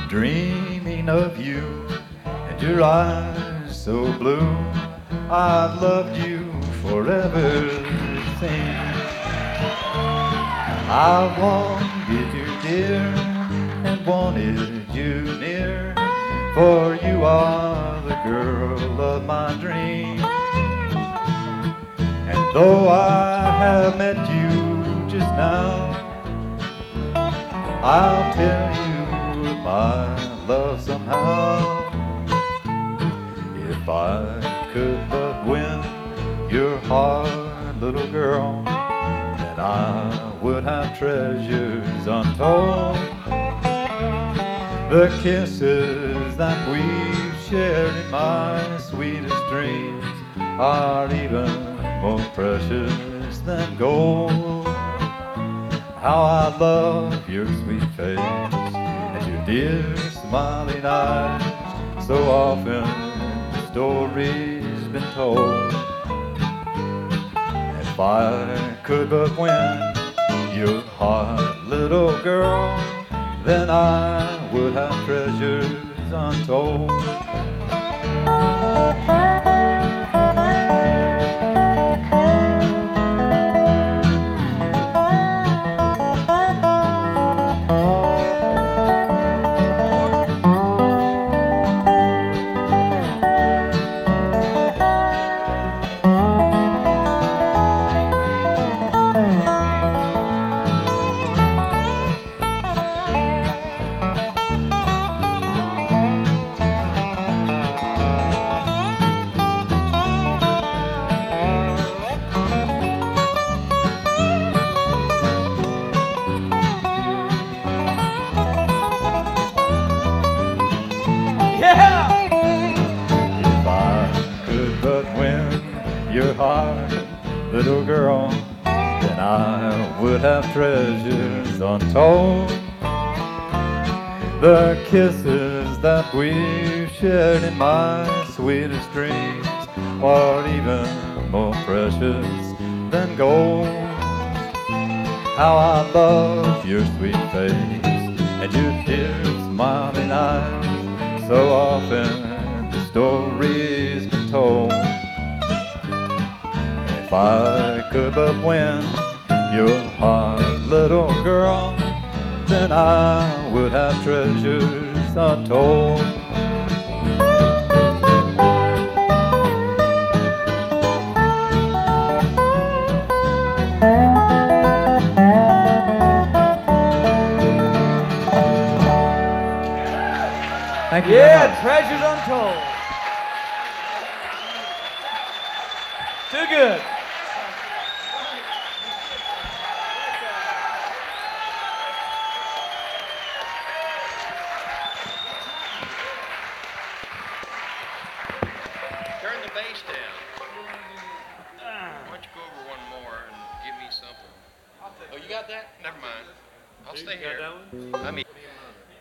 dreaming of you and your eyes so blue. I've loved you forever since. I wanted you dear and wanted you near, for you are the girl of my dreams. And though I have met you just now, I'll tell you my love somehow. If I could but win your heart, little girl, then I would have treasures untold. The kisses that we've shared in my sweetest dreams are even more precious than gold. How I love your sweet face and your dear smiling eyes. So often the story's been told. If I could but win your heart, little girl, then I would have treasures untold. If I could but win your heart, little girl, then I would have treasures untold. The kisses that we've shared in my sweetest dreams are even more precious than gold. How I love your sweet face and your dear smiling eyes. So often the story's been told. If I could but win your heart, little girl, then I would have treasures untold. Thank you very much. Treasures Untold. Too good. Turn the bass down. Why don't you go over one more and give me something? Oh, you got that? Never mind. I'll stay here. I mean.